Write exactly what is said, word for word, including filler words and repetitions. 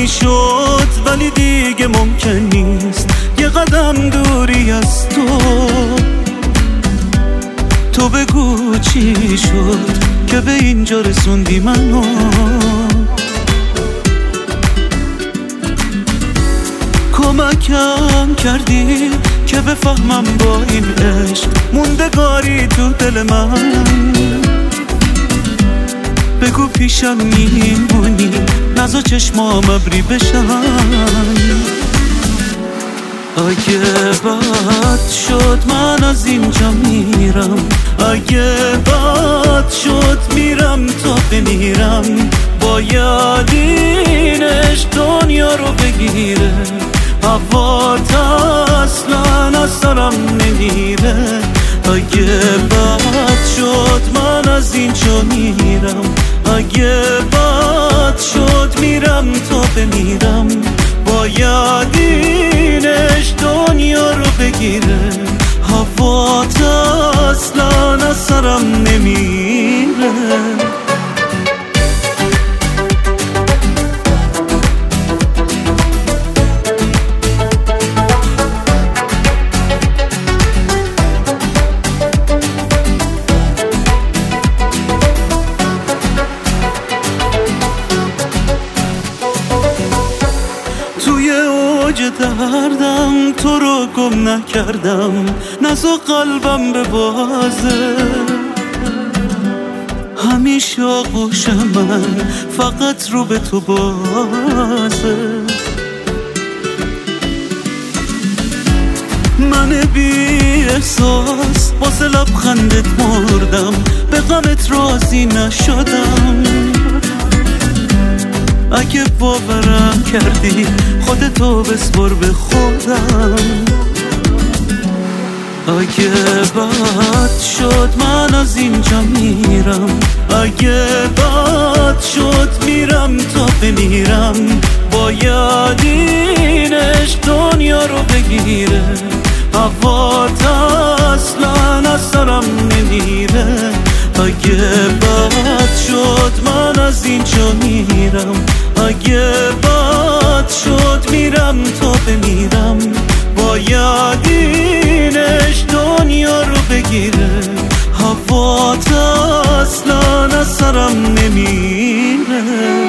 میشد ولی دیگه ممکن نیست یه قدم دوری از تو. تو بگو چی شد که به اینجا رسوندی منو. کمکم کردی که بفهمم با این عشق موندگاری تو دل من. بگو پیشم میمونی نزا چشمام ابری بشن. اگه بد شد من از اینجا میرم، اگه بد شد میرم تا بمیرم. باید اینش دنیا رو بگیره، هوات اصلا از سرم نمیره. اگه بد شد من از اینجا میرم، اگه بد شد میرم تا بمیرم. باید اینش دنیا رو بگیره، هوات اصلا از سرم نمیره. توی اوج دردم تو رو گم نکردم، نزا قلبم به بازه. همیشه آغوشم من فقط رو به تو بازه. من بی احساس واسه لبخندت مردم، به غمت راضی نشدم. اگه باورم کردی خودتو بسپر به خودم. اگه بد شد من از اینجا میرم، اگه بد شد میرم تا بمیرم. باید اینش دنیا رو بگیره، هوات اصلا از سرم نمیره. اگه بد شد من از اینجا میرم، اگه بد شد میرم تا بمیرم. باید اینش دنیا رو بگیره، هوات اصلا از سرم نمیره.